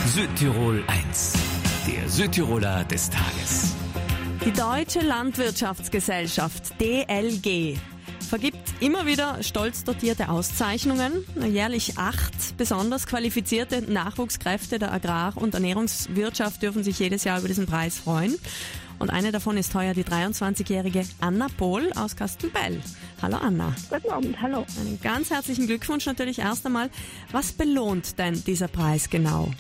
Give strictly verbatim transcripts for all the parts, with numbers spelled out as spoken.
Südtirol eins, der Südtiroler des Tages. Die Deutsche Landwirtschaftsgesellschaft D L G vergibt immer wieder stolz dotierte Auszeichnungen. Jährlich acht besonders qualifizierte Nachwuchskräfte der Agrar- und Ernährungswirtschaft dürfen sich jedes Jahr über diesen Preis freuen. Und eine davon ist heuer die dreiundzwanzigjährige Anna Pohl aus Kastelbell. Hallo Anna. Guten Abend, hallo. Einen ganz herzlichen Glückwunsch natürlich erst einmal. Was belohnt denn dieser Preis genau?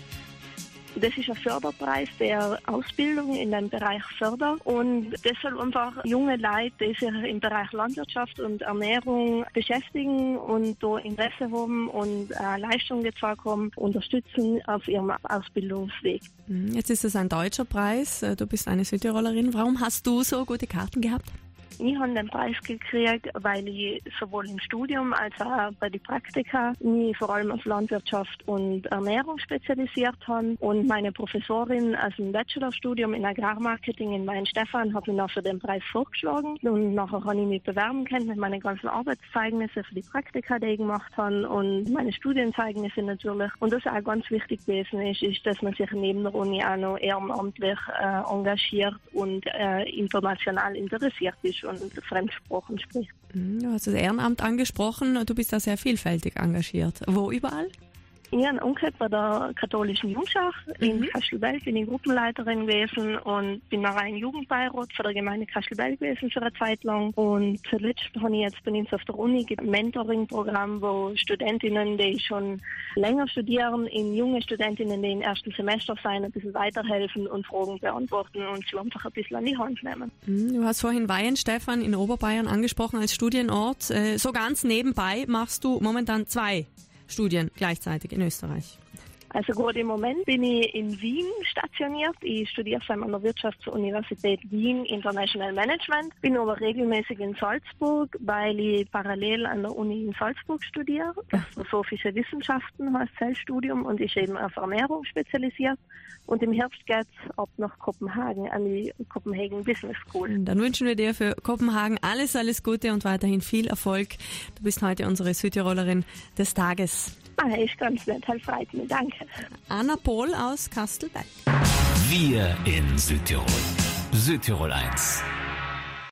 Das ist ein Förderpreis, der Ausbildung in dem Bereich fördert, und das soll einfach junge Leute, die sich im Bereich Landwirtschaft und Ernährung beschäftigen und da Interesse haben und äh, Leistung gezeigt haben, unterstützen auf ihrem Ausbildungsweg. Jetzt ist es ein deutscher Preis. Du bist eine Südtirolerin. Warum hast du so gute Karten gehabt? Ich habe den Preis gekriegt, weil ich sowohl im Studium als auch bei den Praktika mich vor allem auf Landwirtschaft und Ernährung spezialisiert habe. Und meine Professorin aus dem Bachelorstudium in Agrarmarketing in Weihenstephan hat mich noch für den Preis vorgeschlagen. Und nachher habe ich mich bewerben können mit meinen ganzen Arbeitszeugnisse für die Praktika, die ich gemacht habe, und meine Studienzeugnisse natürlich. Und was auch ganz wichtig gewesen ist, ist, dass man sich neben der Uni auch noch ehrenamtlich äh, engagiert und äh, international interessiert ist und Fremdsprachen spricht. Du hast das Ehrenamt angesprochen. Du bist da sehr vielfältig engagiert. Wo überall? Ich habe einen Onkel bei der katholischen Jungschar. Mhm. In Kastelbell bin ich Gruppenleiterin gewesen und bin nachher ein Jugendbeirat für der Gemeinde Kastelbell gewesen für eine Zeit lang. Und zuletzt habe ich jetzt bei uns auf der Uni ein Mentoring-Programm, wo Studentinnen, die schon länger studieren, in junge Studentinnen, die im ersten Semester sein, ein bisschen weiterhelfen und Fragen beantworten und sie einfach ein bisschen an die Hand nehmen. Du hast vorhin Weihenstephan in Oberbayern angesprochen als Studienort. So ganz nebenbei machst du momentan zwei Studien gleichzeitig in Österreich. Also gerade im Moment bin ich in Wien stationiert. Ich studiere an der Wirtschaftsuniversität Wien International Management, bin aber regelmäßig in Salzburg, weil ich parallel an der Uni in Salzburg studiere. Philosophische Wissenschaften heißt Selbststudium und ist eben auf Ernährung spezialisiert. Und im Herbst geht's ab nach Kopenhagen an die Copenhagen Business School. Dann wünschen wir dir für Kopenhagen alles, alles Gute und weiterhin viel Erfolg. Du bist heute unsere Südtirolerin des Tages. Ah, ist ganz nett, halt freut mich, danke. Anna Pohl aus Kastelbell. Wir in Südtirol. Südtirol eins.